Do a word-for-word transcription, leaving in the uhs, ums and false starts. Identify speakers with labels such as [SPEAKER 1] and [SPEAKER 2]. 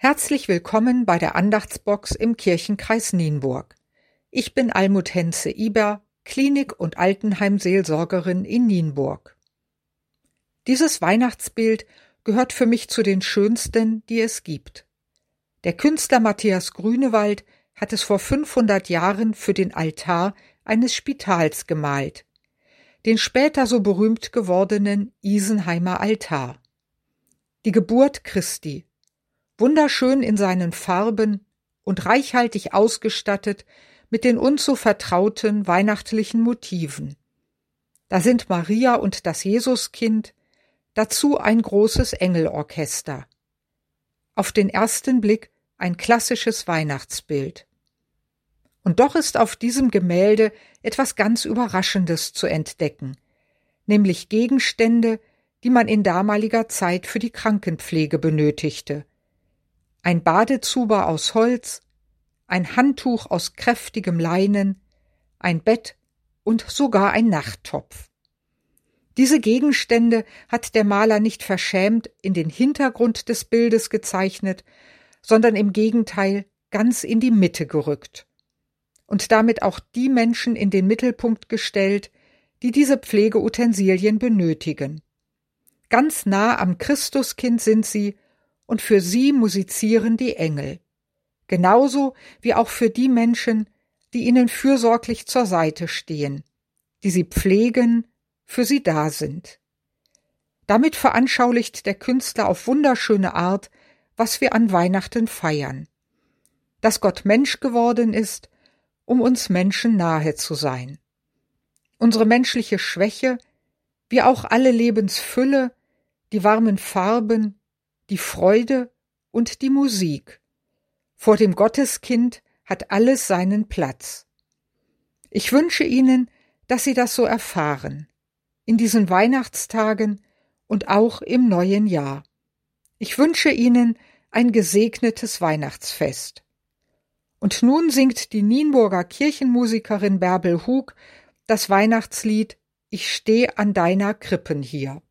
[SPEAKER 1] Herzlich willkommen bei der Andachtsbox im Kirchenkreis Nienburg. Ich bin Almut Henze-Iber, Klinik- und Altenheimseelsorgerin in Nienburg. Dieses Weihnachtsbild gehört für mich zu den schönsten, die es gibt. Der Künstler Matthias Grünewald hat es vor fünfhundert Jahren für den Altar eines Spitals gemalt, den später so berühmt gewordenen Isenheimer Altar. Die Geburt Christi, wunderschön in seinen Farben und reichhaltig ausgestattet mit den uns so vertrauten weihnachtlichen Motiven. Da sind Maria und das Jesuskind, dazu ein großes Engelorchester. Auf den ersten Blick ein klassisches Weihnachtsbild. Und doch ist auf diesem Gemälde etwas ganz Überraschendes zu entdecken, nämlich Gegenstände, die man in damaliger Zeit für die Krankenpflege benötigte. Ein Badezuber aus Holz, ein Handtuch aus kräftigem Leinen, ein Bett und sogar ein Nachttopf. Diese Gegenstände hat der Maler nicht verschämt in den Hintergrund des Bildes gezeichnet, sondern im Gegenteil ganz in die Mitte gerückt und damit auch die Menschen in den Mittelpunkt gestellt, die diese Pflegeutensilien benötigen. Ganz nah am Christuskind sind sie, und für sie musizieren die Engel, genauso wie auch für die Menschen, die ihnen fürsorglich zur Seite stehen, die sie pflegen, für sie da sind. Damit veranschaulicht der Künstler auf wunderschöne Art, was wir an Weihnachten feiern, dass Gott Mensch geworden ist, um uns Menschen nahe zu sein. Unsere menschliche Schwäche, wie auch alle Lebensfülle, die warmen Farben, die Freude und die Musik. Vor dem Gotteskind hat alles seinen Platz. Ich wünsche Ihnen, dass Sie das so erfahren, in diesen Weihnachtstagen und auch im neuen Jahr. Ich wünsche Ihnen ein gesegnetes Weihnachtsfest. Und nun singt die Nienburger Kirchenmusikerin Bärbel Hug das Weihnachtslied »Ich steh an deiner Krippen hier«.